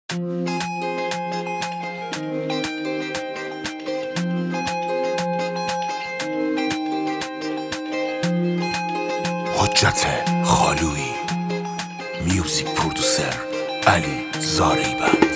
حجت خالویی، میوزیک پرودوسر علی زاریبند.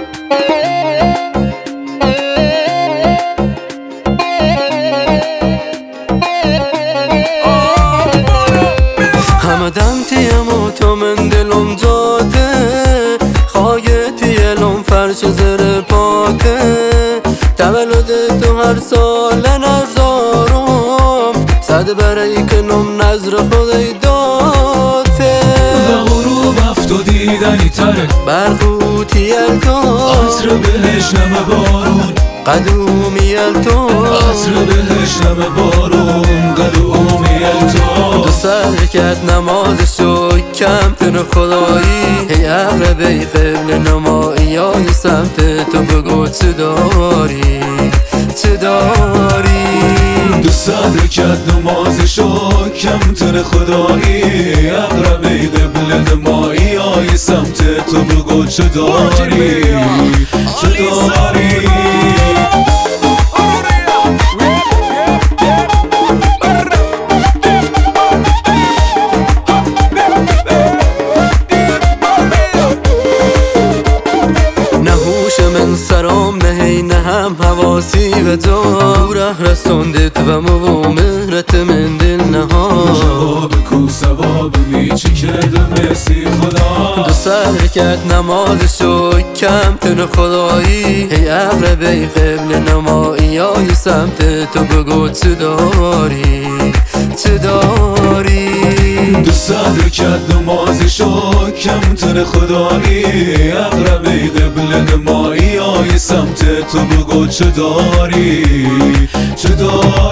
همدم تیم و تو من دلم جاده خواهیتی الان فرش زر پاته تولد تو هر سال نزارم صد برای کنم نظر خودی داته و غروب افتو دیدنی تره برقوتی التو عطر بهش نمه بارون قدومی التو عطر بهش نمه بارون قدومی التو دو سر کرد نمازشو کم تن خدایی هی اقربه قبل نمایی های سمت تو بگو چه داری چه داری دو سر کرد نمازشو کم تن خدایی اقربه قبل نمایی های سمت تو بگو چه داری چه داری من سرام نهی نهم حواسی و تو ره رساندت و مهرت من دل نها جواب کو ثواب میچی کردم مرسی خدا دو سر کرد نمازشو کم تن خدایی هی اقربه قبل نمایی های سمت تو بگو چه داری چه داری دو سر کرد نمازشو کم تن خدایی اقربه قبل نمایی های سمت تو بگو چه داری چه داری